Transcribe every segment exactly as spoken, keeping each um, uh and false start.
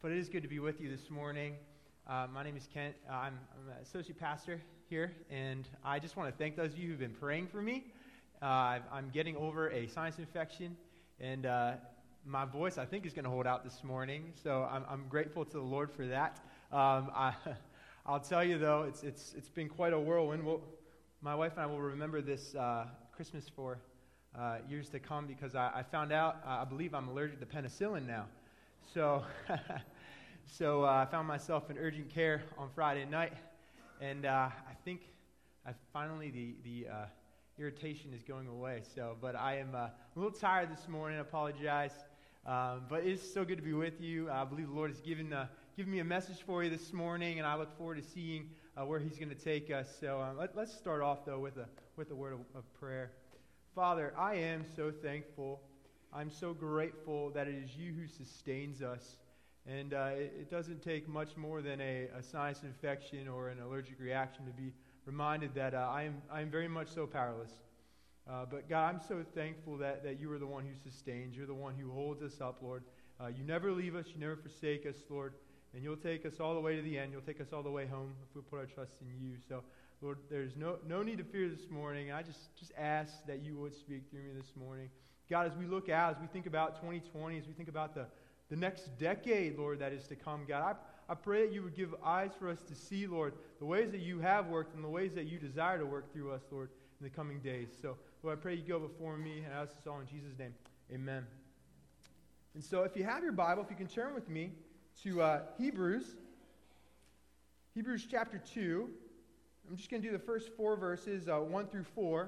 but it is good to be with you this morning. Uh, my name is Kent. Uh, I'm, I'm an associate pastor here, and I just want to thank those of you who've been praying for me. Uh, I've, I'm getting over a sinus infection, and uh, my voice, I think, is going to hold out this morning, so I'm, I'm grateful to the Lord for that. Um, I, I'll tell you, though, it's it's it's been quite a whirlwind. We'll, my wife and I will remember this uh, Christmas for uh, years to come, because I, I found out, uh, I believe I'm allergic to penicillin now. So, so uh, I found myself in urgent care on Friday night, and uh, I think I finally the the uh, irritation is going away. So, but I am uh, a little tired this morning. I apologize, um, but it's so good to be with you. I believe the Lord has given uh, given me a message for you this morning, and I look forward to seeing uh, where He's going to take us. So, um, let, let's start off though with a with a word of, of prayer. Father, I am so thankful. I'm so grateful that it is you who sustains us. And uh, it, it doesn't take much more than a, a sinus infection or an allergic reaction to be reminded that uh, I am I am very much so powerless. Uh, but God, I'm so thankful that, that you are the one who sustains. You're the one who holds us up, Lord. Uh, you never leave us. You never forsake us, Lord. And you'll take us all the way to the end. You'll take us all the way home if we put our trust in you. So, Lord, there's no, no need to fear this morning. I just, just ask that you would speak through me this morning. God, as we look out, as we think about twenty twenty, as we think about the, the next decade, Lord, that is to come, God, I, I pray that you would give eyes for us to see, Lord, the ways that you have worked and the ways that you desire to work through us, Lord, in the coming days. So, Lord, I pray you go before me, and I ask this all in Jesus' name. Amen. And so if you have your Bible, if you can turn with me to uh, Hebrews, Hebrews chapter two. I'm just going to do the first four verses, uh, one through four.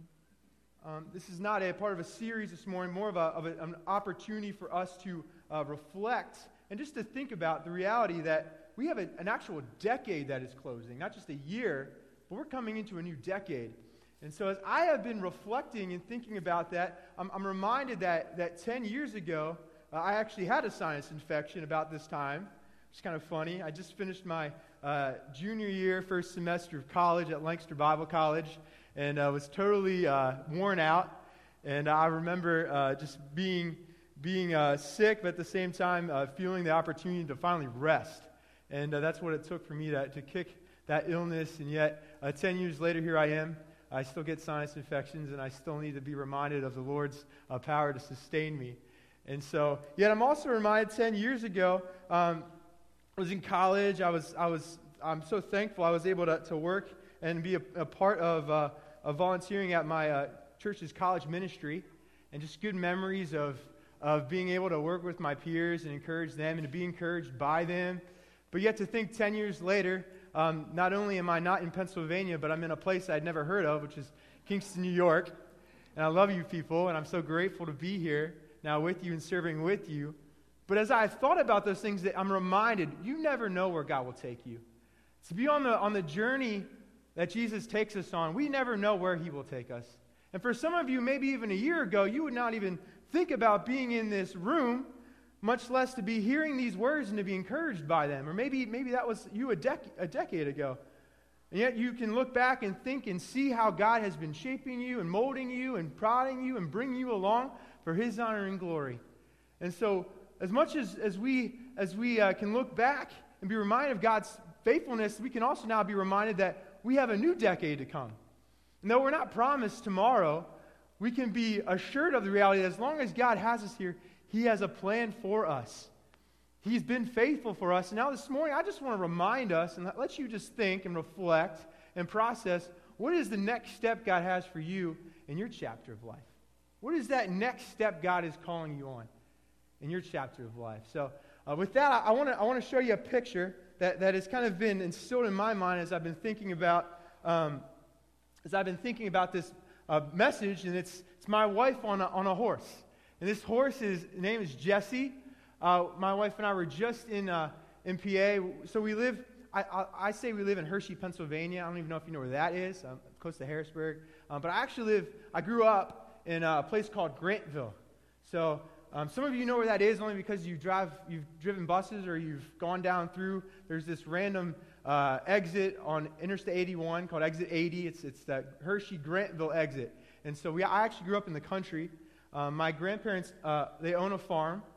Um, this is not a part of a series this morning, more of, a, of a, an opportunity for us to uh, reflect and just to think about the reality that we have a, an actual decade that is closing, not just a year, but we're coming into a new decade. And so as I have been reflecting and thinking about that, I'm, I'm reminded that, that ten years ago, uh, I actually had a sinus infection about this time. It's kind of funny. I just finished my uh, junior year, first semester of college at Lancaster Bible College, and uh, was totally uh, worn out. And I remember uh, just being being uh, sick, but at the same time uh, feeling the opportunity to finally rest. And uh, that's what it took for me to, to kick that illness. And yet, uh, ten years later, here I am. I still get sinus infections, and I still need to be reminded of the Lord's uh, power to sustain me. And so, yet I'm also reminded ten years ago, um, I was in college. I was, I was, I'm so thankful I was able to, to work and be a, a part of, uh, of volunteering at my uh, church's college ministry, and just good memories of, of being able to work with my peers and encourage them and to be encouraged by them. But yet to think ten years later, um, not only am I not in Pennsylvania, but I'm in a place I'd never heard of, which is Kingston, New York. And I love you people, and I'm so grateful to be here now with you and serving with you. But as I've thought about those things, that I'm reminded, you never know where God will take you. To be on the on the journey that Jesus takes us on, we never know where he will take us. And for some of you, maybe even a year ago, you would not even think about being in this room, much less to be hearing these words and to be encouraged by them. Or maybe maybe that was you a, dec- a decade ago. And yet you can look back and think and see how God has been shaping you and molding you and prodding you and bringing you along for his honor and glory. And so as much as, as we, as we uh, can look back and be reminded of God's faithfulness, we can also now be reminded that we have a new decade to come. And though we're not promised tomorrow, we can be assured of the reality that as long as God has us here, he has a plan for us. He's been faithful for us. And now this morning, I just want to remind us and let you just think and reflect and process, what is the next step God has for you in your chapter of life? What is that next step God is calling you on in your chapter of life? So uh, with that, I, I want to I want to show you a picture that, that has kind of been instilled in my mind as I've been thinking about um, as I've been thinking about this uh, message, and it's it's my wife on a, on a horse. And this horse is his name is Jesse. Uh, my wife and I were just in uh, in P A. So we live. I, I, I say we live in Hershey, Pennsylvania. I don't even know if you know where that is. Um, close to Harrisburg. Um, but I actually live. I grew up in a place called Grantville. So um, some of you know where that is only because you drive. You've driven buses or you've gone down through. There's this random uh, exit on Interstate eighty-one called Exit eighty. It's it's that Hershey Grantville exit. And so we. I actually grew up in the country. Um, my grandparents uh, they own a farm.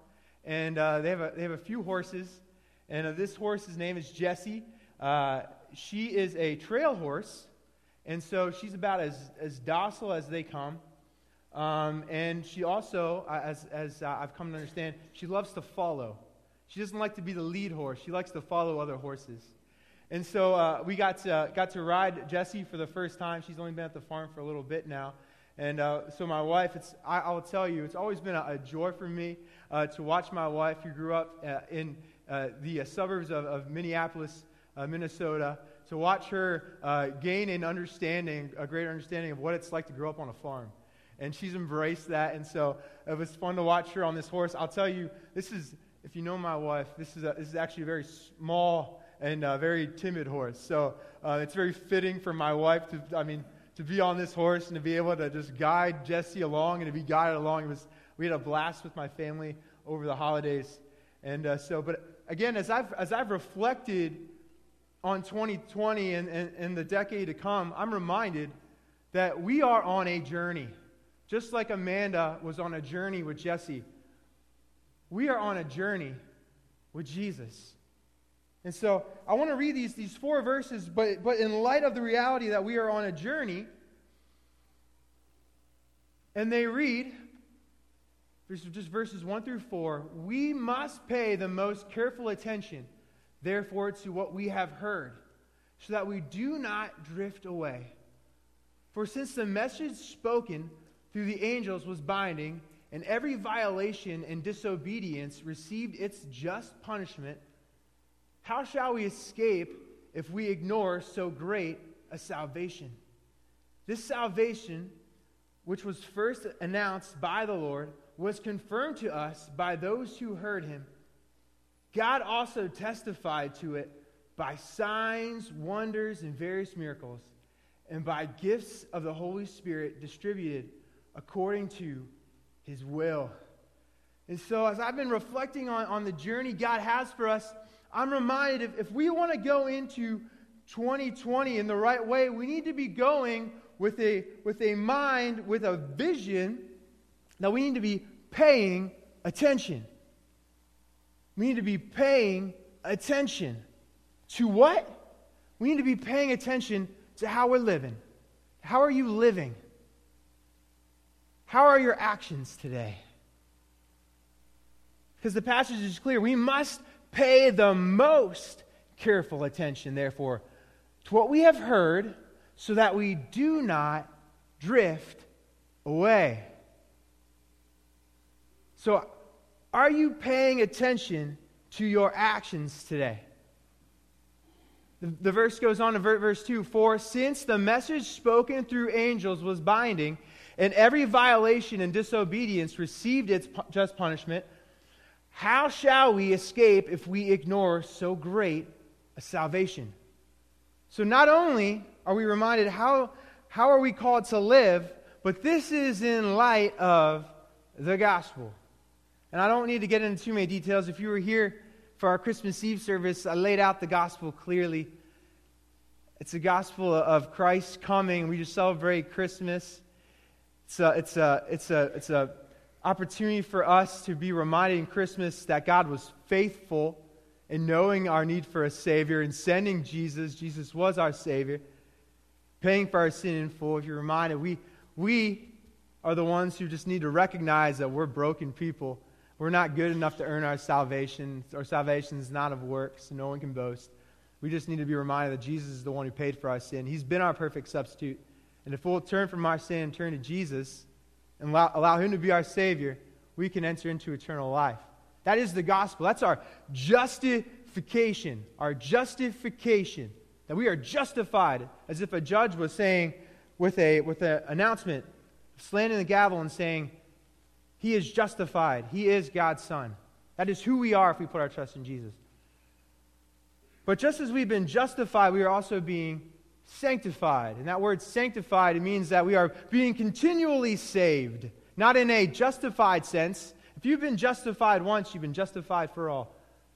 and uh, they have a they have a few horses, and uh, this horse's name is Jessie. Uh, she is a trail horse, and so she's about as as docile as they come. Um, and she also, uh, as as uh, I've come to understand, she loves to follow. She doesn't like to be the lead horse. She likes to follow other horses. And so uh, we got to, uh, got to ride Jessie for the first time. She's only been at the farm for a little bit now. And uh, so my wife, it's I, I will tell you, it's always been a, a joy for me uh, to watch my wife, who grew up uh, in uh, the uh, suburbs of, of Minneapolis, uh, Minnesota, to watch her uh, gain an understanding, a great understanding of what it's like to grow up on a farm. And she's embraced that, and so it was fun to watch her on this horse. I'll tell you, this is, if you know my wife, this is a, this is actually a very small and a very timid horse. So uh, it's very fitting for my wife to, I mean, to be on this horse and to be able to just guide Jessie along and to be guided along. It was, we had a blast with my family over the holidays. And uh, so, but again, as I've, as I've reflected on twenty twenty and, and, and the decade to come, I'm reminded that we are on a journey. Just like Amanda was on a journey with Jessie, we are on a journey with Jesus. And so I want to read these, these four verses, but, but in light of the reality that we are on a journey, and they read, just verses one through four, we must pay the most careful attention, therefore, to what we have heard, so that we do not drift away. For since the message spoken through the angels was binding, and every violation and disobedience received its just punishment, how shall we escape if we ignore so great a salvation? This salvation, which was first announced by the Lord, was confirmed to us by those who heard him. God also testified to it by signs, wonders, and various miracles, and by gifts of the Holy Spirit distributed according to his will. And so as I've been reflecting on, on the journey God has for us, I'm reminded if, if we want to go into twenty twenty in the right way, we need to be going with a, with a mind, with a vision, that we need to be paying attention. We need to be paying attention to what? We need to be paying attention to how we're living. How are you living? How are your actions today? Because the passage is clear. We must pay the most careful attention, therefore, to what we have heard, so that we do not drift away. So, are you paying attention to your actions today? The, the verse goes on to verse two. For since the message spoken through angels was binding, and every violation and disobedience received its pu- just punishment, how shall we escape if we ignore so great a salvation? So not only are we reminded how, how are we called to live, but this is in light of the gospel. And I don't need to get into too many details. If you were here for our Christmas Eve service, I laid out the gospel clearly. It's the gospel of Christ coming. We just celebrate Christmas. It's a, it's a, it's a, it's a opportunity for us to be reminded in Christmas that God was faithful in knowing our need for a Savior and sending Jesus. Jesus was our Savior, paying for our sin in full. If you're reminded, we, we are the ones who just need to recognize that we're broken people. We're not good enough to earn our salvation. Our salvation is not of works, so no one can boast. We just need to be reminded that Jesus is the one who paid for our sin. He's been our perfect substitute. And if we'll turn from our sin and turn to Jesus and allow, allow him to be our Savior, we can enter into eternal life. That is the gospel. That's our justification. Our justification. That we are justified, as if a judge was saying with a with an announcement, slamming the gavel and saying, he is justified. He is God's Son. That is who we are if we put our trust in Jesus. But just as we've been justified, we are also being sanctified. And that word sanctified, it means that we are being continually saved. Not in a justified sense. If you've been justified once, you've been justified for all.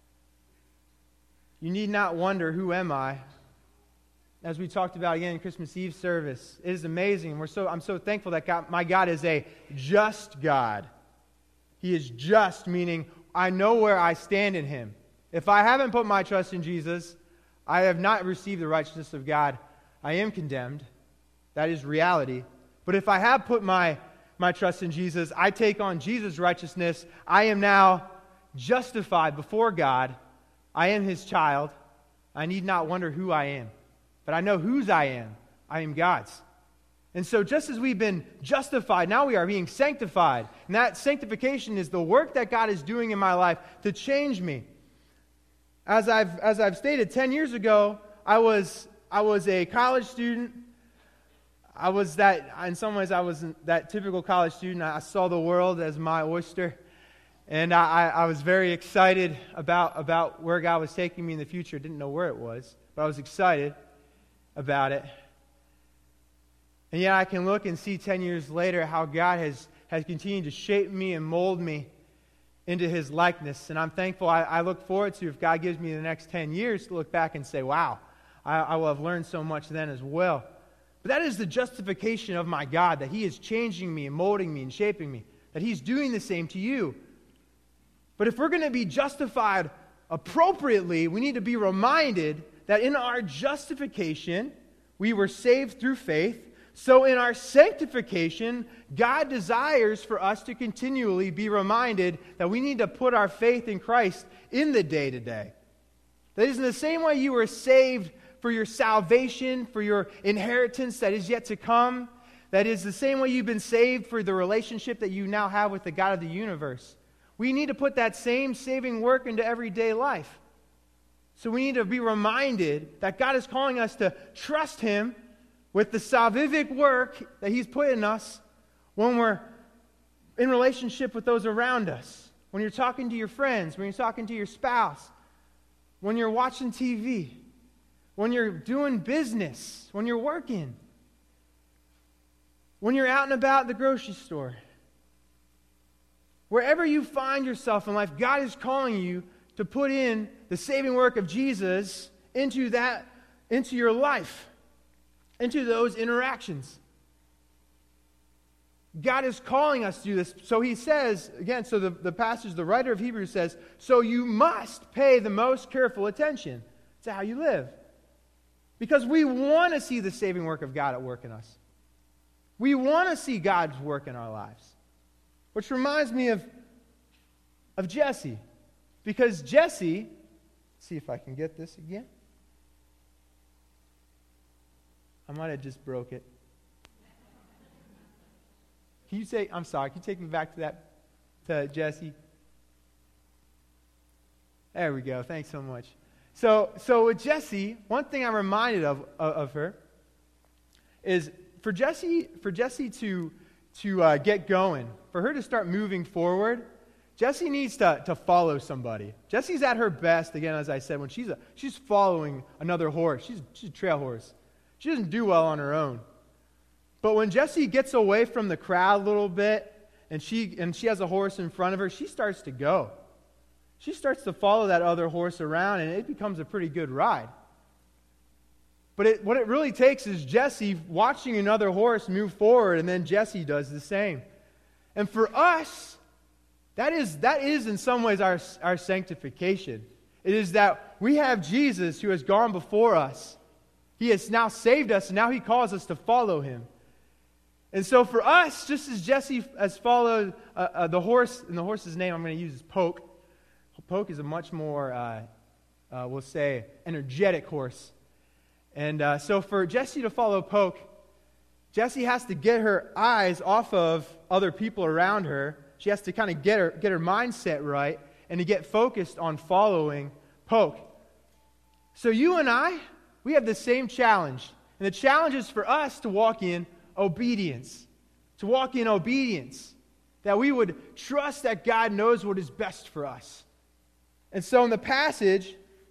You need not wonder, who am I? As we talked about again in Christmas Eve service, it is amazing. We're so I'm so thankful that God, my God is a just God. He is just, meaning I know where I stand in him. If I haven't put my trust in Jesus, I have not received the righteousness of God. I am condemned. That is reality. But if I have put my, my trust in Jesus, I take on Jesus' righteousness. I am now justified before God. I am his child. I need not wonder who I am. But I know whose I am. I am God's. And so just as we've been justified, now we are being sanctified. And that sanctification is the work that God is doing in my life to change me. As I've as I've stated, ten years ago, I was I was a college student. I was that, in some ways, I was that typical college student. I saw the world as my oyster. And I, I was very excited about, about where God was taking me in the future. Didn't know where it was, but I was excited about it. And yet I can look and see ten years later how God has, has continued to shape me and mold me into his likeness. And I'm thankful. I, I look forward to, if God gives me the next ten years, to look back and say, wow, I, I will have learned so much then as well. But that is the justification of my God, that he is changing me and molding me and shaping me, that he's doing the same to you. But if we're going to be justified appropriately, we need to be reminded that in our justification, we were saved through faith. So in our sanctification, God desires for us to continually be reminded that we need to put our faith in Christ in the day-to-day. That is, in the same way you were saved for your salvation, for your inheritance that is yet to come, that is the same way you've been saved for the relationship that you now have with the God of the universe. We need to put that same saving work into everyday life. So we need to be reminded that God is calling us to trust him with the salvific work that he's put in us when we're in relationship with those around us. When you're talking to your friends, when you're talking to your spouse, when you're watching T V, when you're doing business, when you're working, when you're out and about at the grocery store. Wherever you find yourself in life, God is calling you to put in the saving work of Jesus into that, into your life, into those interactions. God is calling us to do this. So he says, again, so the, the passage, the writer of Hebrews says, so you must pay the most careful attention to how you live. Because we want to see the saving work of God at work in us. We want to see God's work in our lives. Which reminds me of, of Jesse. Because Jesse, let's see if I can get this again. I might have just broke it. Can you say, I'm sorry, can you take me back to that, to Jesse? There we go, thanks so much. So, so with Jesse, one thing I'm reminded of, of, of her is for Jesse, for Jesse to, to uh, get going, for her to start moving forward, Jesse needs to, to follow somebody. Jesse's at her best, again, as I said, when she's a, she's following another horse. She's, she's a trail horse. She doesn't do well on her own. But when Jesse gets away from the crowd a little bit, and she and she has a horse in front of her, she starts to go. She starts to follow that other horse around, and it becomes a pretty good ride. But it, what it really takes is Jesse watching another horse move forward, and then Jesse does the same. And for us, that is, that is in some ways our, our sanctification. It is that we have Jesus who has gone before us. He has now saved us, and now he calls us to follow him. And so for us, just as Jesse has followed uh, uh, the horse, and the horse's name I'm going to use is Poke. Poke is a much more, uh, uh, we'll say, energetic horse. And uh, so for Jesse to follow Poke, Jesse has to get her eyes off of other people around her. She has to kind of get her, get her mindset right and to get focused on following Poke. So you and I, we have the same challenge. And the challenge is for us to walk in obedience. To walk in obedience. That we would trust that God knows what is best for us. And so in the passage,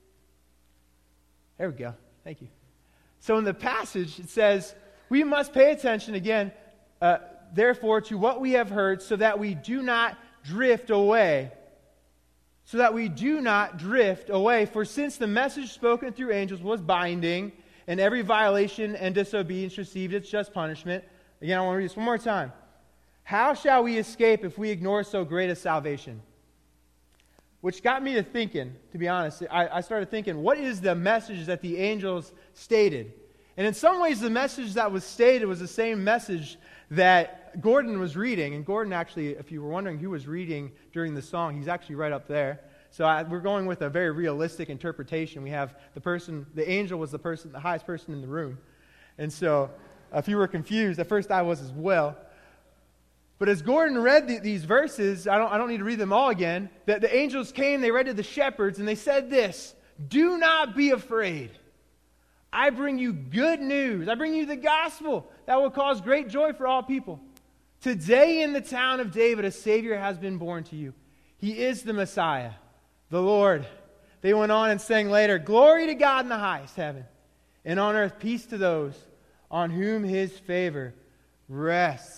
there we go. Thank you. So in the passage, it says, we must pay attention again, uh, therefore, to what we have heard, so that we do not drift away. So that we do not drift away. For since the message spoken through angels was binding, and every violation and disobedience received its just punishment. Again, I want to read this one more time. How shall we escape if we ignore so great a salvation? which got me to thinking, to be honest. I, I started thinking, what is the message that the angels stated? And in some ways, the message that was stated was the same message that Gordon was reading. And Gordon actually, if you were wondering who was reading during the song, he's actually right up there. So I, we're going with a very realistic interpretation. We have the person, the angel was the person, the highest person in the room. And so if you were confused, at first I was as well. But as Gordon read the, these verses, I don't, I don't need to read them all again, that the angels came, they read to the shepherds, and they said this, "Do not be afraid. I bring you good news. I bring you the gospel that will cause great joy for all people. Today in the town of David, a Savior has been born to you. He is the Messiah, the Lord." They went on and sang later, "Glory to God in the highest heaven, and on earth peace to those on whom His favor rests."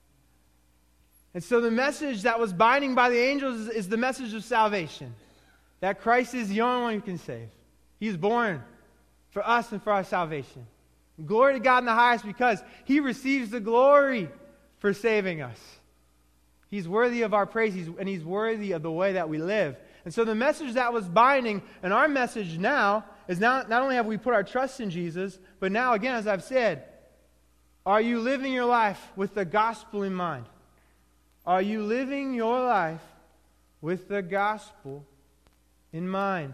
And so the message that was binding by the angels is, is the message of salvation, that Christ is the only one who can save. He's born for us and for our salvation. Glory to God in the highest, because He receives the glory for saving us. He's worthy of our praise, he's, and He's worthy of the way that we live. And so the message that was binding, and our message now, is not, not only have we put our trust in Jesus, but now, again, as I've said, are you living your life with the gospel in mind? Are you living your life with the gospel in mind?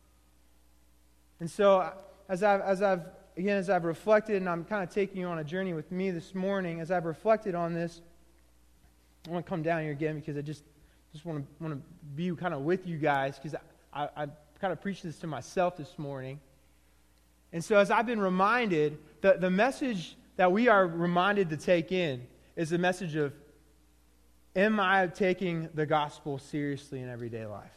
And so, as I've, as I've, again, as I've reflected, and I'm kind of taking you on a journey with me this morning, as I've reflected on this, I want to come down here again because I just, just want to want to be kind of with you guys, because I, I, I kind of preached this to myself this morning. And so, as I've been reminded, the, the message that we are reminded to take in is the message of, am I taking the gospel seriously in everyday life?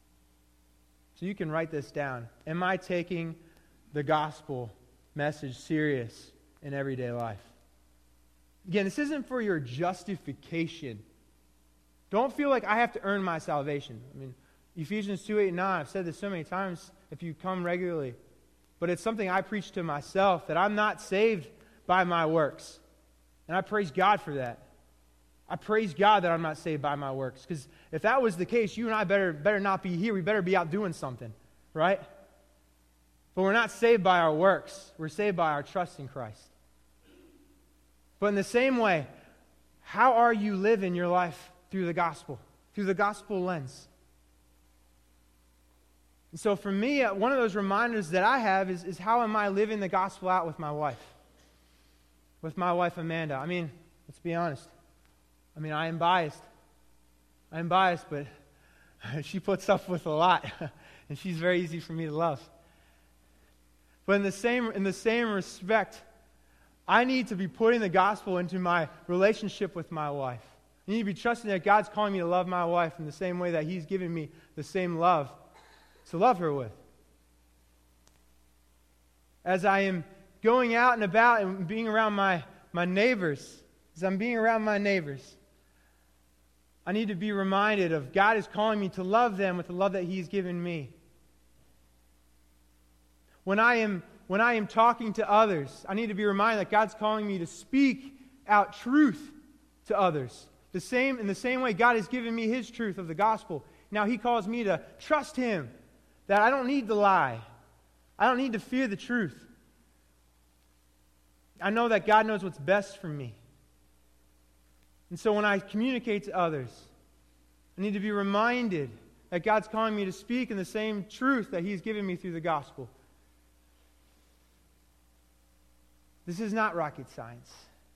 So you can write this down. Am I taking the gospel message serious in everyday life? Again, this isn't for your justification. Don't feel like I have to earn my salvation. I mean, Ephesians two, eight, and nine, I've said this so many times if you come regularly. But it's something I preach to myself, that I'm not saved by my works. And I praise God for that. I praise God that I'm not saved by my works. Because if that was the case, you and I better, better not be here. We better be out doing something, right? But we're not saved by our works. We're saved by our trust in Christ. But in the same way, how are you living your life through the gospel, through the gospel lens? And so for me, one of those reminders that I have is, is how am I living the gospel out with my wife? With my wife, Amanda. I mean, let's be honest. I mean, I am biased. I am biased, but she puts up with a lot, and she's very easy for me to love. But in the same in the same respect, I need to be putting the gospel into my relationship with my wife. I need to be trusting that God's calling me to love my wife in the same way that He's given me the same love to love her with. As I am going out and about and being around my, my neighbors, as I'm being around my neighbors, I need to be reminded of God is calling me to love them with the love that He's given me. When I am when I am talking to others, I need to be reminded that God's calling me to speak out truth to others. The same in the same way God has given me His truth of the gospel. Now He calls me to trust Him, that I don't need to lie. I don't need to fear the truth. I know that God knows what's best for me. And so when I communicate to others, I need to be reminded that God's calling me to speak in the same truth that He's given me through the gospel. This is not rocket science,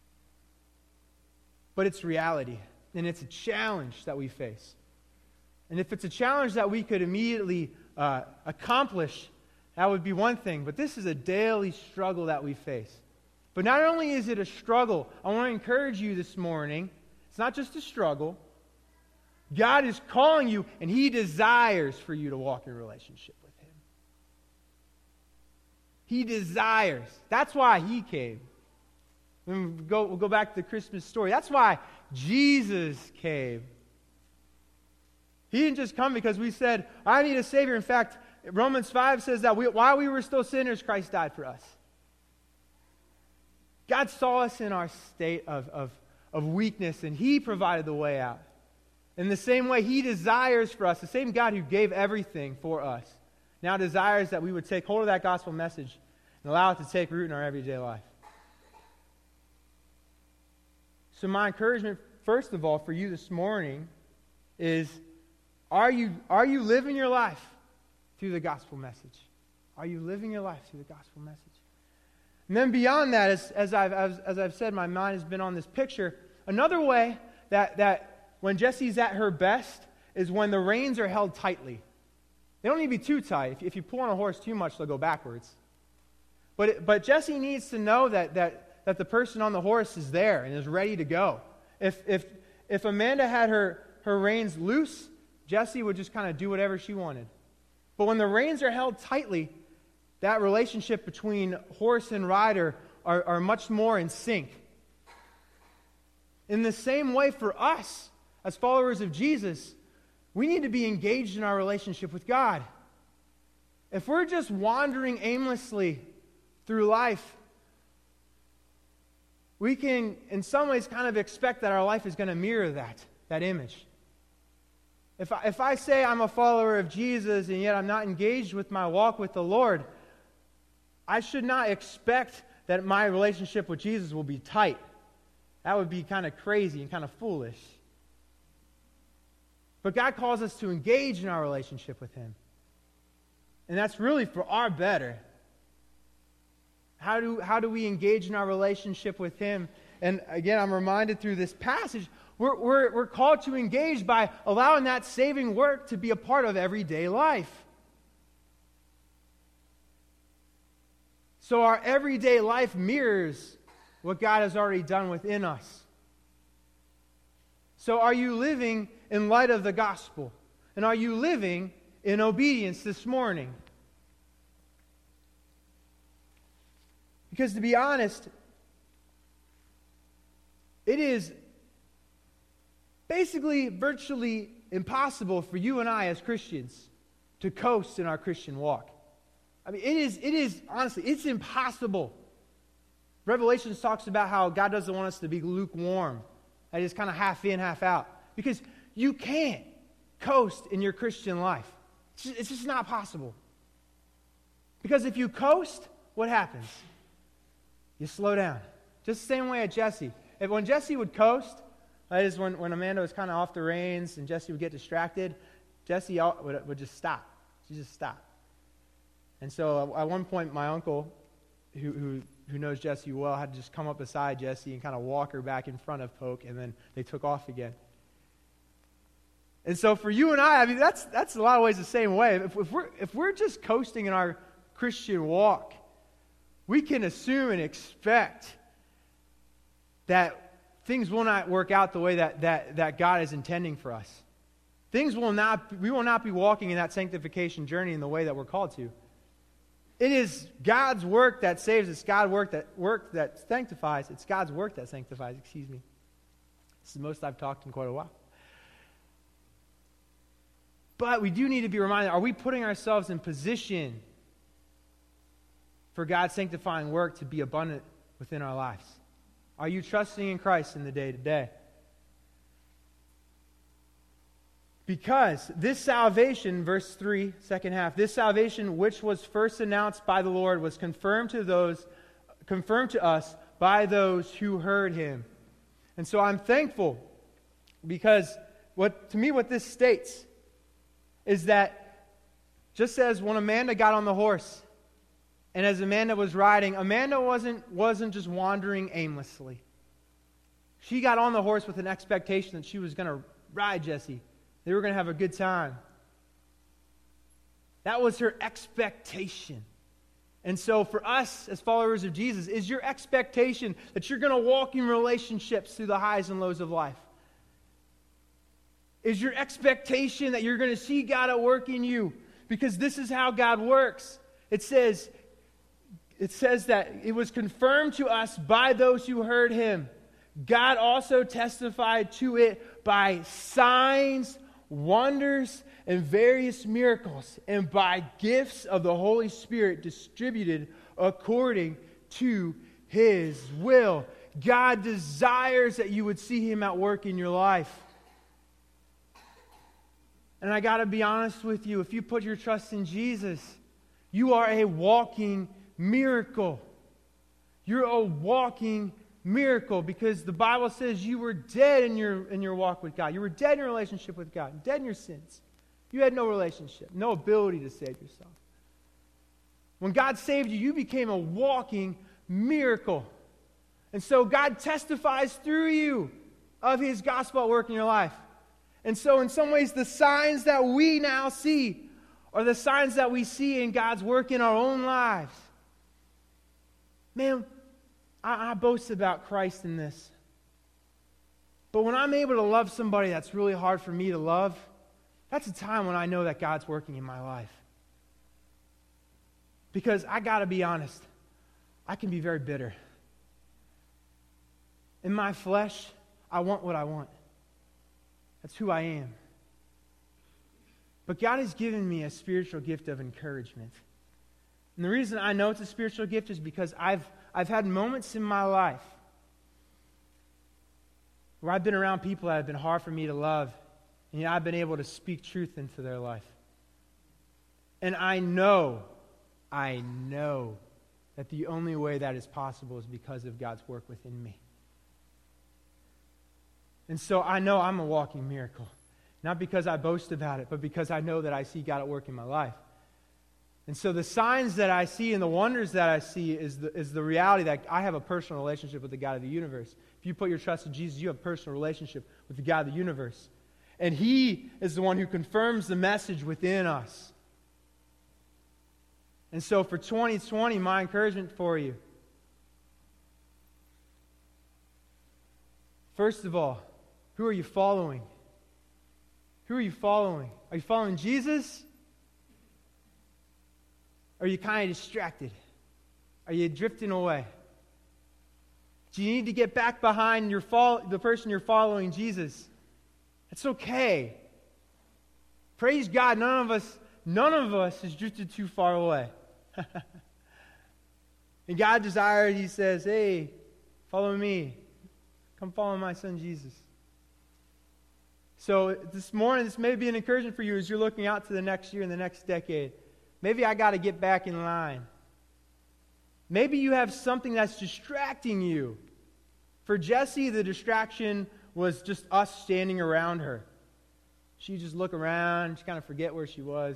but it's reality, and it's a challenge that we face. And if it's a challenge that we could immediately uh, accomplish, that would be one thing, but this is a daily struggle that we face. But not only is it a struggle, I want to encourage you this morning, it's not just a struggle. God is calling you, and He desires for you to walk in a relationship with Him. He desires. That's why He came. We'll go, we'll go back to the Christmas story. That's why Jesus came. He didn't just come because we said, I need a Savior. In fact, Romans five says that we, while we were still sinners, Christ died for us. God saw us in our state of, of, of weakness, and He provided the way out. In the same way, He desires for us, the same God who gave everything for us, now desires that we would take hold of that gospel message and allow it to take root in our everyday life. So my encouragement, first of all, for you this morning is, are you, are you living your life through the gospel message? Are you living your life through the gospel message? And then beyond that, as, as, I've, as, as I've said, my mind has been on this picture. Another way that, that when Jesse's at her best is when the reins are held tightly. They don't need to be too tight. If, if you pull on a horse too much, they'll go backwards. But, it, but Jesse needs to know that, that, that the person on the horse is there and is ready to go. If, if, if Amanda had her, her reins loose, Jesse would just kind of do whatever she wanted. But when the reins are held tightly, that relationship between horse and rider are, are much more in sync. In the same way for us, as followers of Jesus, we need to be engaged in our relationship with God. If we're just wandering aimlessly through life, we can, in some ways, kind of expect that our life is going to mirror that, that image. If I, if I say I'm a follower of Jesus and yet I'm not engaged with my walk with the Lord, I should not expect that my relationship with Jesus will be tight. That would be kind of crazy and kind of foolish. But God calls us to engage in our relationship with Him. And that's really for our better. How do, how do we engage in our relationship with Him? And again, I'm reminded through this passage, we're, we're, we're called to engage by allowing that saving work to be a part of everyday life. So our everyday life mirrors what God has already done within us. So are you living in light of the gospel? And are you living in obedience this morning? Because to be honest, it is basically virtually impossible for you and I as Christians to coast in our Christian walk. I mean, it is, it is, honestly, it's impossible. Revelation talks about how God doesn't want us to be lukewarm. That is kind of half in, half out. Because you can't coast in your Christian life. It's just, it's just not possible. Because if you coast, what happens? You slow down. Just the same way at Jesse. If when Jesse would coast, that is when, when Amanda was kind of off the reins and Jesse would get distracted, Jesse would, would just stop. She'd just stop. And so at one point, my uncle, who, who who knows Jesse well, had to just come up beside Jesse and kind of walk her back in front of Poke, and then they took off again. And so for you and I, I mean, that's that's a lot of ways the same way. If, if we're if we're just coasting in our Christian walk, we can assume and expect that things will not work out the way that that, that God is intending for us. Things will not, we will not be walking in that sanctification journey in the way that we're called to. It is God's work that saves. It's God's work that work that sanctifies. It's God's work that sanctifies. Excuse me. This is the most I've talked in quite a while. But we do need to be reminded, are we putting ourselves in position for God's sanctifying work to be abundant within our lives? Are you trusting in Christ in the day-to-day? Because this salvation, verse three, second half, this salvation which was first announced by the Lord was confirmed to those, confirmed to us by those who heard Him. And so I'm thankful because what to me what this states is that just as when Amanda got on the horse and as Amanda was riding, Amanda wasn't, wasn't just wandering aimlessly. She got on the horse with an expectation that she was going to ride Jesse. They were going to have a good time. That was her expectation. And so for us as followers of Jesus, is your expectation that you're going to walk in relationships through the highs and lows of life? Is your expectation that you're going to see God at work in you? Because this is how God works. It says, it says that it was confirmed to us by those who heard Him. God also testified to it by signs, wonders, and various miracles, and by gifts of the Holy Spirit distributed according to His will. God desires that you would see Him at work in your life. And I got to be honest with you, if you put your trust in Jesus, you are a walking miracle. You're a walking miracle because the Bible says you were dead in your, in your walk with God. You were dead in your relationship with God, dead in your sins. You had no relationship, no ability to save yourself. When God saved you, you became a walking miracle. And so God testifies through you of His gospel at work in your life. And so in some ways, the signs that we now see are the signs that we see in God's work in our own lives. Man, I, I boast about Christ in this. But when I'm able to love somebody that's really hard for me to love, that's a time when I know that God's working in my life. Because I got to be honest, I can be very bitter. In my flesh, I want what I want. That's who I am. But God has given me a spiritual gift of encouragement. And the reason I know it's a spiritual gift is because I've, I've had moments in my life where I've been around people that have been hard for me to love, and yet I've been able to speak truth into their life. And I know, I know that the only way that is possible is because of God's work within me. And so I know I'm a walking miracle. Not because I boast about it, but because I know that I see God at work in my life. And so the signs that I see and the wonders that I see is the, is the reality that I have a personal relationship with the God of the universe. If you put your trust in Jesus, you have a personal relationship with the God of the universe. And He is the one who confirms the message within us. And so for twenty twenty, my encouragement for you, first of all, who are you following? Who are you following? Are you following Jesus? Or are you kind of distracted? Are you drifting away? Do you need to get back behind your fo- the person you're following, Jesus? That's okay. Praise God, none of us, none of us has drifted too far away. And God desired, He says, hey, follow me. Come follow my Son Jesus. So this morning, this may be an encouragement for you as you're looking out to the next year and the next decade. Maybe I got to get back in line. Maybe you have something that's distracting you. For Jessie, the distraction was just us standing around her. She'd just look around, she kind of forget where she was.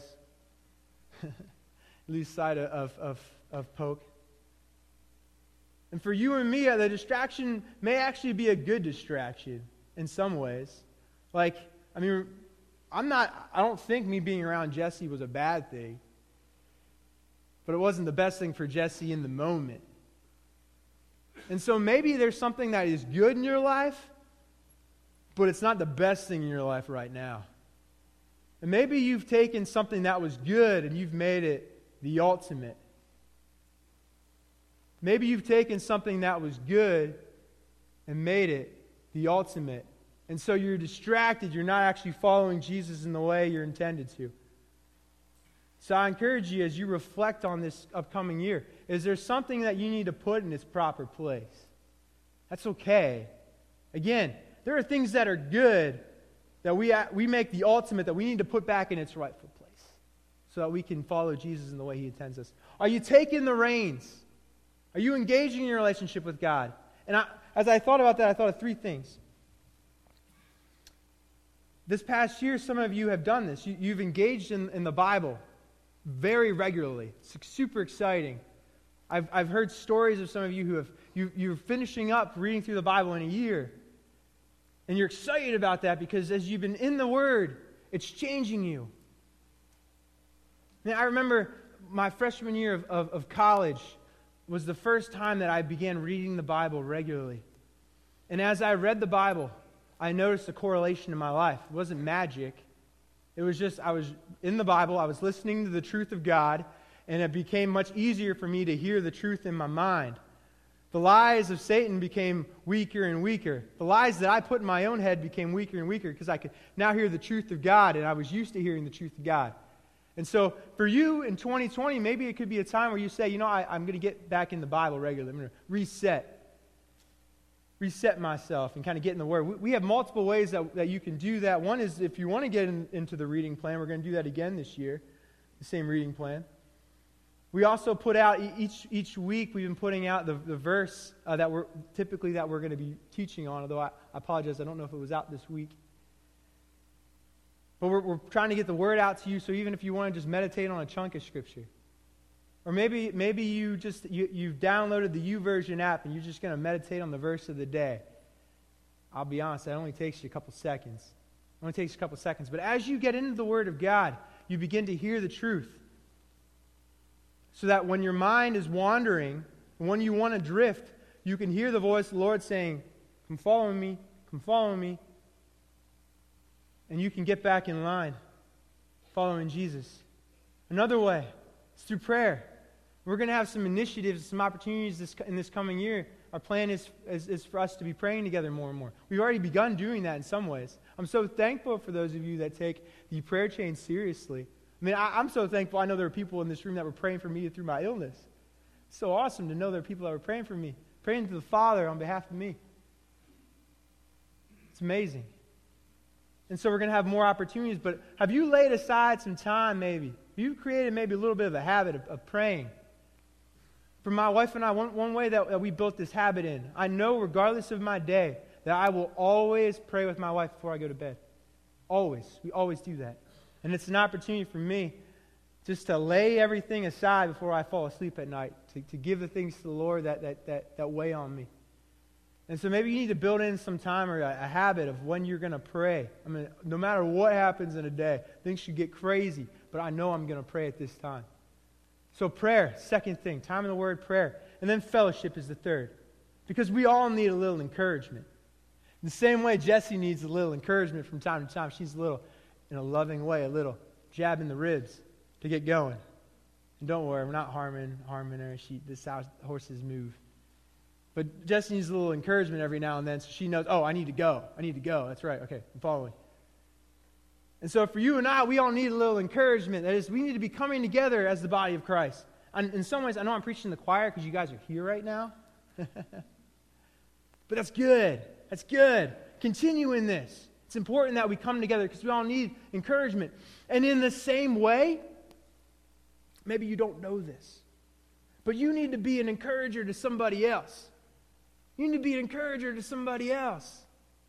Lose sight of, of, of Poke. And for you and me, the distraction may actually be a good distraction in some ways. Like, I mean, I'm not, I don't think me being around Jessie was a bad thing. But it wasn't the best thing for Jessie in the moment. And so maybe there's something that is good in your life, but it's not the best thing in your life right now. And maybe you've taken something that was good and you've made it the ultimate. Maybe you've taken something that was good and made it the ultimate. And so you're distracted. You're not actually following Jesus in the way you're intended to. So I encourage you as you reflect on this upcoming year, is there something that you need to put in its proper place? That's okay. Again, there are things that are good that we, we make the ultimate that we need to put back in its rightful place so that we can follow Jesus in the way He intends us. Are you taking the reins? Are you engaging in your relationship with God? And I, as I thought about that, I thought of three things. This past year, some of you have done this. You, you've engaged in, in the Bible very regularly. It's super exciting. I've, I've heard stories of some of you who have, you, you're finishing up reading through the Bible in a year. And you're excited about that because as you've been in the Word, it's changing you. Now, I remember my freshman year of, of, of college was the first time that I began reading the Bible regularly. And as I read the Bible, I noticed a correlation in my life. It wasn't magic. It was just, I was in the Bible, I was listening to the truth of God, and it became much easier for me to hear the truth in my mind. The lies of Satan became weaker and weaker. The lies that I put in my own head became weaker and weaker because I could now hear the truth of God, and I was used to hearing the truth of God. And so for you in twenty twenty, maybe it could be a time where you say, you know, I, I'm going to get back in the Bible regularly. I'm going to reset. reset myself and kind of get in the Word. We, we have multiple ways that, that you can do that. One is if you want to get in, into the reading plan, we're going to do that again this year, the same reading plan. We also put out each each week. We've been putting out the, the verse uh, that we're typically that we're going to be teaching on. Although I, I apologize, I don't know if it was out this week. But we're, we're trying to get the Word out to you. So even if you want to just meditate on a chunk of Scripture, or maybe maybe you just you, you've downloaded the YouVersion app and you're just going to meditate on the verse of the day. I'll be honest, that only takes you a couple seconds. It only takes you a couple seconds. But as you get into the Word of God, you begin to hear the truth. So that when your mind is wandering, when you want to drift, you can hear the voice of the Lord saying, "Come follow me, come follow me." And you can get back in line, following Jesus. Another way is through prayer. We're going to have some initiatives, some opportunities this, in this coming year. Our plan is, is, is for us to be praying together more and more. We've already begun doing that in some ways. I'm so thankful for those of you that take the prayer chain seriously. I mean, I, I'm so thankful. I know there are people in this room that were praying for me through my illness. It's so awesome to know there are people that were praying for me, praying to the Father on behalf of me. It's amazing. And so we're going to have more opportunities, but have you laid aside some time maybe? You've created maybe a little bit of a habit of, of praying. For my wife and I, one, one way that, that we built this habit in, I know regardless of my day, that I will always pray with my wife before I go to bed. Always. We always do that. And it's an opportunity for me just to lay everything aside before I fall asleep at night, to, to give the things to the Lord that, that, that, that weigh on me. And so maybe you need to build in some time or a, a habit of when you're going to pray. I mean, no matter what happens in a day, things should get crazy, but I know I'm going to pray at this time. So prayer, second thing, time in the Word, prayer. And then fellowship is the third. Because we all need a little encouragement. In the same way Jessie needs a little encouragement from time to time, she's a little, in a loving way, a little jab in the ribs to get going. And don't worry, we're not harming, harming her. She, this is how horses move. But Jessie needs a little encouragement every now and then so she knows, oh, I need to go. I need to go. That's right. Okay, I'm following. And so for you and I, we all need a little encouragement. That is, we need to be coming together as the body of Christ. And in some ways, I know I'm preaching to the choir because you guys are here right now. But that's good. That's good. Continue in this. It's important that we come together because we all need encouragement. And in the same way, maybe you don't know this, but you need to be an encourager to somebody else. You need to be an encourager to somebody else.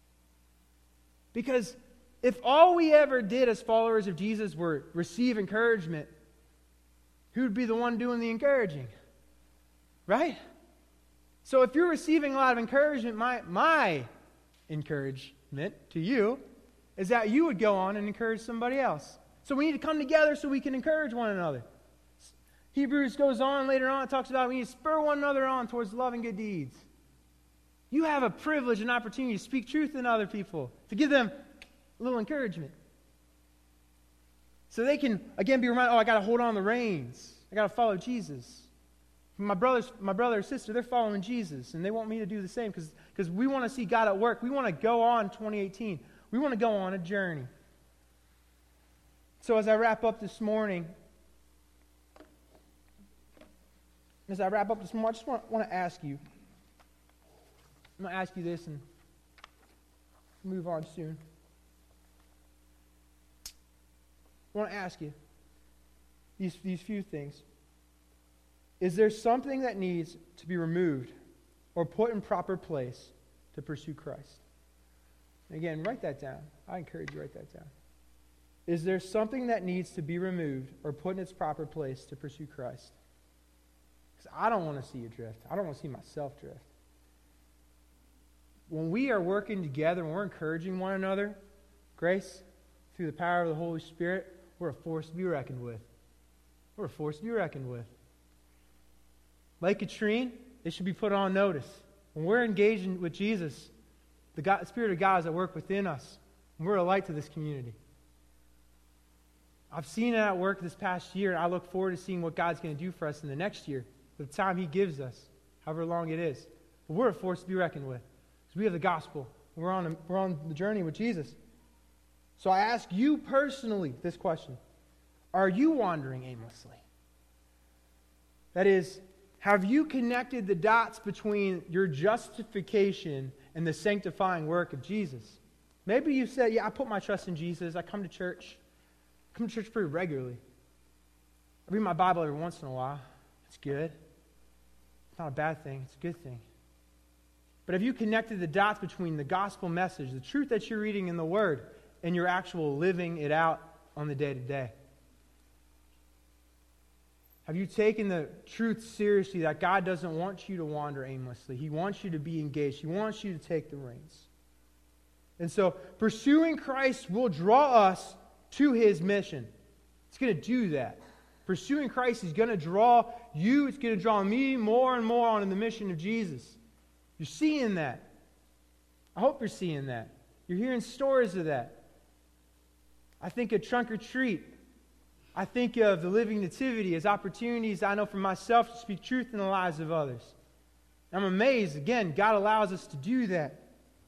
Because if all we ever did as followers of Jesus were receive encouragement, who would be the one doing the encouraging? Right? So if you're receiving a lot of encouragement, my, my encouragement to you is that you would go on and encourage somebody else. So we need to come together so we can encourage one another. Hebrews goes on later on, it talks about we need to spur one another on towards love and good deeds. You have a privilege and opportunity to speak truth in other people, to give them a little encouragement. So they can, again, be reminded, oh, I got to hold on the reins. I got to follow Jesus. My brothers, my brother or sister, they're following Jesus, and they want me to do the same because because we want to see God at work. We want to go on twenty eighteen. We want to go on a journey. So as I wrap up this morning, as I wrap up this morning, I just want, want to ask you, I'm going to ask you this and move on soon. I want to ask you these, these few things. Is there something that needs to be removed or put in proper place to pursue Christ? Again, write that down. I encourage you to write that down. Is there something that needs to be removed or put in its proper place to pursue Christ? Because I don't want to see you drift. I don't want to see myself drift. When we are working together, when we're encouraging one another, grace, through the power of the Holy Spirit, we're a force to be reckoned with. We're a force to be reckoned with. Like Katrine, it should be put on notice. When we're engaged in, with Jesus, the God, Spirit of God is at work within us. And we're a light to this community. I've seen it at work this past year, and I look forward to seeing what God's going to do for us in the next year, the time He gives us, however long it is. But we're a force to be reckoned with. Because we have the gospel. We're on, a, we're on the journey with Jesus. So I ask you personally this question. Are you wandering aimlessly? That is, have you connected the dots between your justification and the sanctifying work of Jesus? Maybe you said, yeah, I put my trust in Jesus. I come to church. I come to church pretty regularly. I read my Bible every once in a while. It's good. It's not a bad thing. It's a good thing. But have you connected the dots between the gospel message, the truth that you're reading in the Word, and your actual living it out on the day-to-day? Have you taken the truth seriously that God doesn't want you to wander aimlessly? He wants you to be engaged. He wants you to take the reins. And so pursuing Christ will draw us to His mission. It's going to do that. Pursuing Christ is going to draw you, it's going to draw me more and more on in the mission of Jesus. You're seeing that. I hope you're seeing that. You're hearing stories of that. I think of Trunk or Treat. I think of the Living Nativity as opportunities I know for myself to speak truth in the lives of others. I'm amazed, again, God allows us to do that.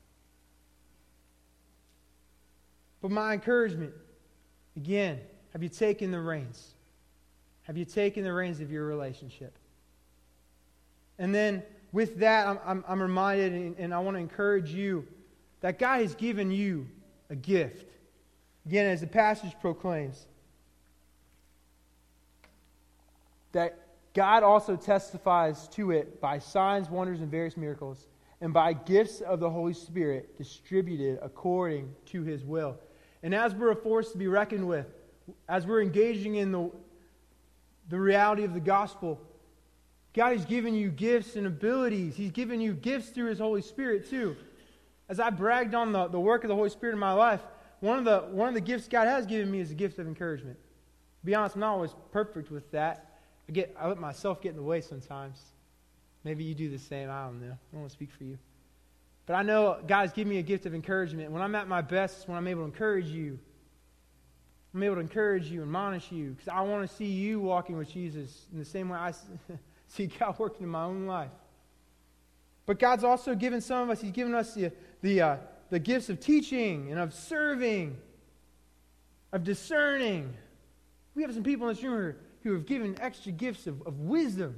But my encouragement, again, have you taken the reins? Have you taken the reins of your relationship? And then with that, I'm, I'm, I'm reminded, and, and I want to encourage you, that God has given you a gift. Again, as the passage proclaims, that God also testifies to it by signs, wonders, and various miracles, and by gifts of the Holy Spirit distributed according to His will. And as we're a force to be reckoned with, as we're engaging in the, the reality of the gospel, God has given you gifts and abilities. He's given you gifts through His Holy Spirit too. As I bragged on the, the work of the Holy Spirit in my life, one of the one of the gifts God has given me is a gift of encouragement. To be honest, I'm not always perfect with that. I get I let myself get in the way sometimes. Maybe you do the same. I don't know. I don't want to speak for you. But I know God's given me a gift of encouragement. When I'm at my best, it's when I'm able to encourage you. I'm able to encourage you, admonish you, because I want to see you walking with Jesus in the same way I see God working in my own life. But God's also given some of us, He's given us the, the, uh, the gifts of teaching and of serving, of discerning. We have some people in this room who are who have given extra gifts of, of wisdom.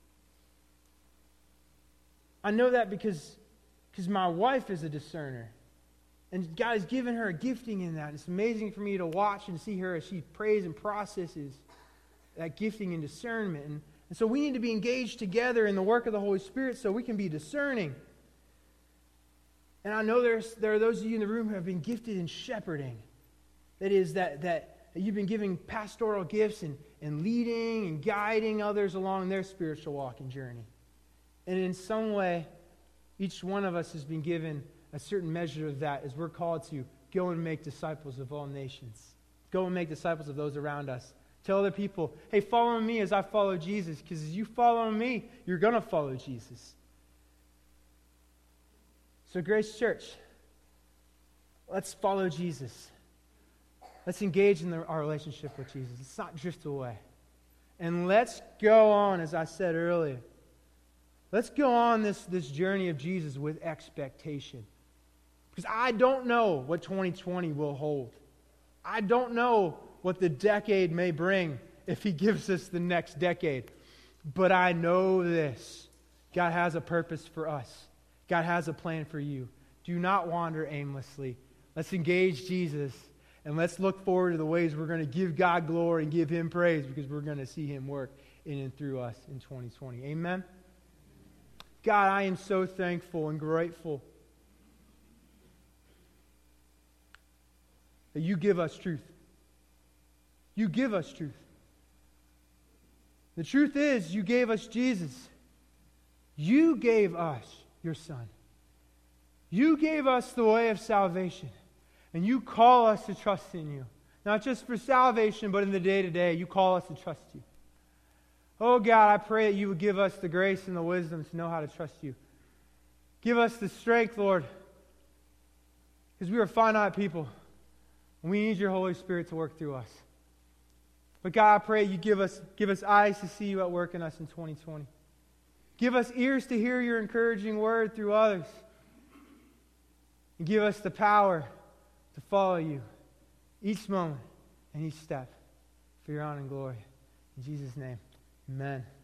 I know that because, because my wife is a discerner. And God has given her a gifting in that. It's amazing for me to watch and see her as she prays and processes that gifting and discernment. And, and so we need to be engaged together in the work of the Holy Spirit so we can be discerning. And I know there's, there are those of you in the room who have been gifted in shepherding. That is, that, that you've been giving pastoral gifts and, and leading and guiding others along their spiritual walk and journey. And in some way, each one of us has been given a certain measure of that as we're called to go and make disciples of all nations. Go and make disciples of those around us. Tell other people, hey, follow me as I follow Jesus, because as you follow me, you're going to follow Jesus. So Grace Church, let's follow Jesus. Let's engage in the, our relationship with Jesus. Let's not drift away. And let's go on, as I said earlier. Let's go on this, this journey of Jesus with expectation. Because I don't know what twenty twenty will hold. I don't know what the decade may bring if He gives us the next decade. But I know this. God has a purpose for us. God has a plan for you. Do not wander aimlessly. Let's engage Jesus. And let's look forward to the ways we're going to give God glory and give Him praise, because we're going to see Him work in and through us in twenty twenty. Amen? God, I am so thankful and grateful that You give us truth. You give us truth. The truth is, You gave us Jesus. You gave us Your Son. You gave us the way of salvation. And You call us to trust in You. Not just for salvation, but in the day-to-day. You call us to trust You. Oh God, I pray that You would give us the grace and the wisdom to know how to trust You. Give us the strength, Lord, because we are finite people. And we need Your Holy Spirit to work through us. But God, I pray You give us, give us eyes to see You at work in us in twenty twenty. Give us ears to hear Your encouraging word through others. And give us the power to follow You each moment and each step for Your honor and glory. In Jesus' name, amen.